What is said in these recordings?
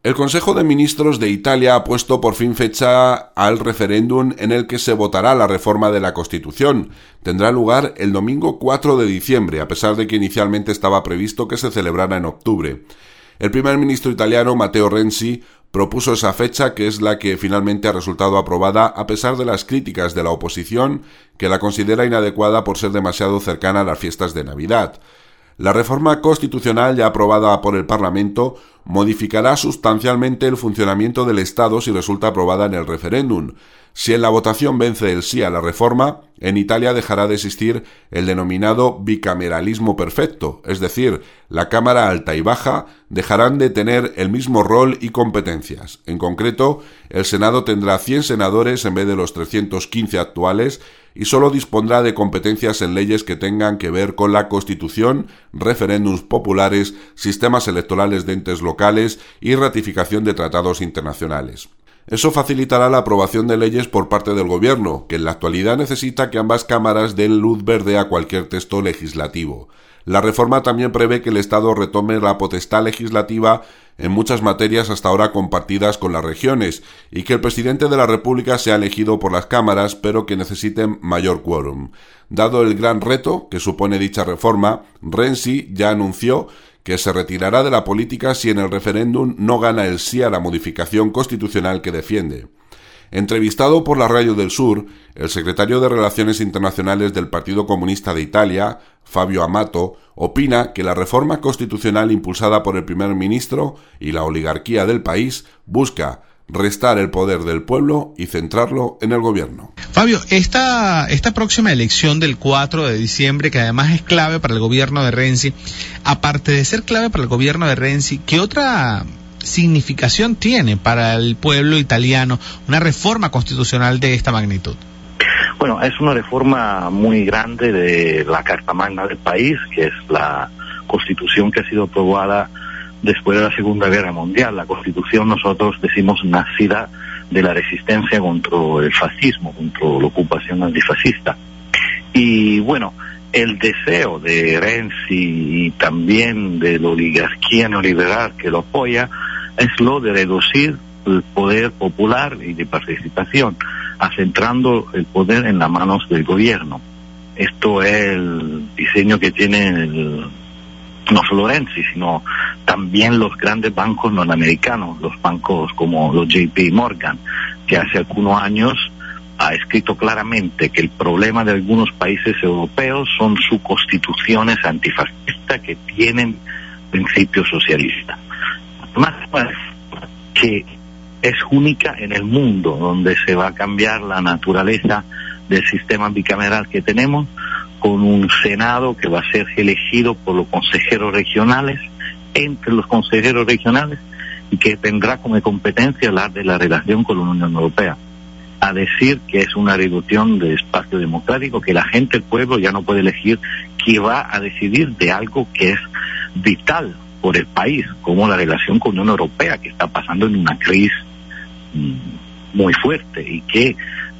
El Consejo de Ministros de Italia ha puesto por fin fecha al referéndum en el que se votará la reforma de la Constitución. Tendrá lugar el domingo 4 de diciembre, a pesar de que inicialmente estaba previsto que se celebrara en octubre. El primer ministro italiano, Matteo Renzi, propuso esa fecha, que es la que finalmente ha resultado aprobada a pesar de las críticas de la oposición, que la considera inadecuada por ser demasiado cercana a las fiestas de Navidad. La reforma constitucional ya aprobada por el Parlamento modificará sustancialmente el funcionamiento del Estado si resulta aprobada en el referéndum. Si en la votación vence el sí a la reforma, en Italia dejará de existir el denominado bicameralismo perfecto, es decir, la Cámara Alta y Baja dejarán de tener el mismo rol y competencias. En concreto, el Senado tendrá 100 senadores en vez de los 315 actuales y solo dispondrá de competencias en leyes que tengan que ver con la Constitución, referéndums populares, sistemas electorales de entes locales y ratificación de tratados internacionales. Eso facilitará la aprobación de leyes por parte del Gobierno, que en la actualidad necesita que ambas cámaras den luz verde a cualquier texto legislativo. La reforma también prevé que el Estado retome la potestad legislativa en muchas materias hasta ahora compartidas con las regiones y que el presidente de la República sea elegido por las cámaras, pero que necesiten mayor quórum. Dado el gran reto que supone dicha reforma, Renzi ya anunció que se retirará de la política si en el referéndum no gana el sí a la modificación constitucional que defiende. Entrevistado por la Radio del Sur, el secretario de Relaciones Internacionales del Partido Comunista de Italia, Fabio Amato, opina que la reforma constitucional impulsada por el primer ministro y la oligarquía del país busca restar el poder del pueblo y centrarlo en el gobierno. Fabio, esta próxima elección del 4 de diciembre, que además es clave para el gobierno de Renzi, aparte de ser clave para el gobierno de Renzi, ¿qué otra significación tiene para el pueblo italiano una reforma constitucional de esta magnitud? Bueno, es una reforma muy grande de la Carta Magna del país, que es la Constitución que ha sido aprobada después de la Segunda Guerra Mundial. La Constitución, nosotros decimos, nacida de la resistencia contra el fascismo, contra la ocupación antifascista. Y bueno, el deseo de Renzi y también de la oligarquía neoliberal que lo apoya es lo de reducir el poder popular y de participación, centrando el poder en las manos del gobierno. Esto es el diseño que tiene no solo Renzi, sino también los grandes bancos norteamericanos, los bancos como los JP Morgan, que hace algunos años ha escrito claramente que el problema de algunos países europeos son sus constituciones antifascistas que tienen principios socialistas. Además, que es única en el mundo, donde se va a cambiar la naturaleza del sistema bicameral que tenemos, con un Senado que va a ser elegido por los consejeros regionales, entre los consejeros regionales, y que tendrá como competencia hablar de la relación con la Unión Europea. A decir que es una reducción de espacio democrático, que la gente, el pueblo, ya no puede elegir quién va a decidir de algo que es vital por el país, como la relación con la Unión Europea, que está pasando en una crisis muy fuerte y que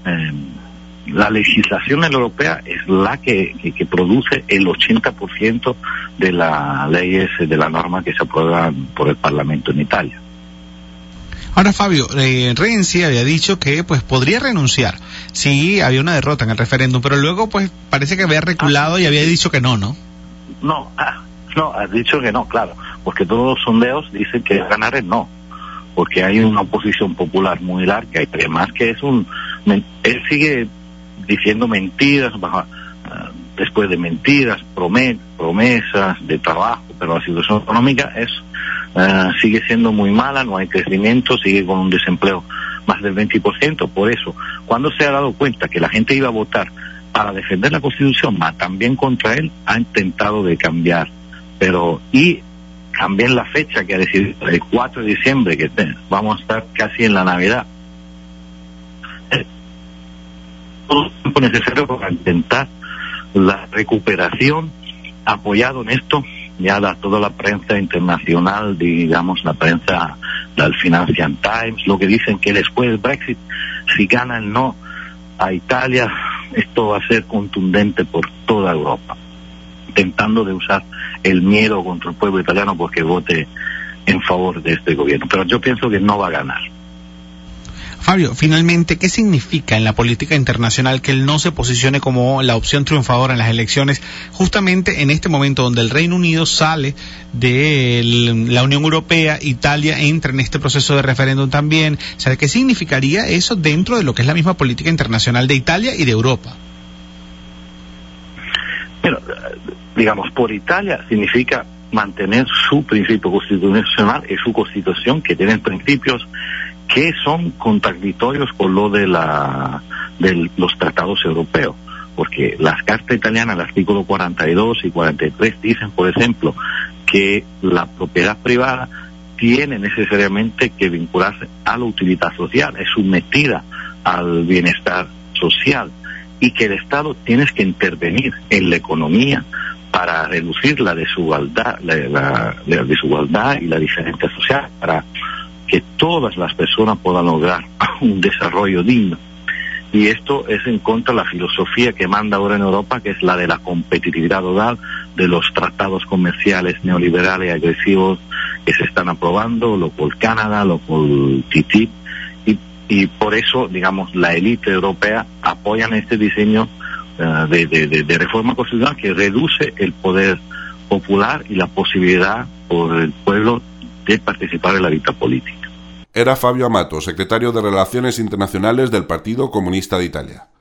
la legislación europea es la que produce el 80% de las leyes, de las normas que se aprueban por el Parlamento en Italia. Ahora, Fabio, Renzi había dicho que pues podría renunciar si había una derrota en el referéndum, pero luego pues parece que había reculado y había dicho que no. No, ha dicho que no, claro, porque todos los sondeos dicen que ganar el no, porque hay una oposición popular muy larga y además que él sigue diciendo mentiras, después de mentiras, promesas de trabajo, pero la situación económica sigue siendo muy mala, no hay crecimiento, sigue con un desempleo más del 20%. Por eso, cuando se ha dado cuenta que la gente iba a votar para defender la Constitución, más también contra él, ha intentado de cambiar, y también la fecha que ha decidido, el 4 de diciembre, que vamos a estar casi en la Navidad. Todo el tiempo necesario para intentar la recuperación, apoyado en esto ya toda la prensa internacional, digamos la prensa del Financial Times, lo que dicen que después del Brexit, si gana el no a Italia, esto va a ser contundente por toda Europa, intentando de usar el miedo contra el pueblo italiano porque vote en favor de este gobierno. Pero yo pienso que no va a ganar. Fabio, finalmente, ¿qué significa en la política internacional que él no se posicione como la opción triunfadora en las elecciones, justamente en este momento donde el Reino Unido sale de la Unión Europea, Italia entra en este proceso de referéndum también? O sea, ¿qué significaría eso dentro de lo que es la misma política internacional de Italia y de Europa? Pero, digamos, por Italia significa mantener su principio constitucional y su constitución, que tienen principios que son contradictorios con lo de los tratados europeos, porque las cartas italianas, el artículo 42 y 43 dicen, por ejemplo, que la propiedad privada tiene necesariamente que vincularse a la utilidad social, es sometida al bienestar social, y que el Estado tiene que intervenir en la economía para reducir la desigualdad, la desigualdad y la diferencia social, para que todas las personas puedan lograr un desarrollo digno. Y esto es en contra de la filosofía que manda ahora en Europa, que es la de la competitividad global, de los tratados comerciales neoliberales y agresivos que se están aprobando, lo por Canadá, lo por TTIP, y por eso, digamos, la élite europea apoyan este diseño de reforma constitucional que reduce el poder popular y la posibilidad por el pueblo de participar en la vida política. Era Fabio Amato, secretario de Relaciones Internacionales del Partido Comunista de Italia.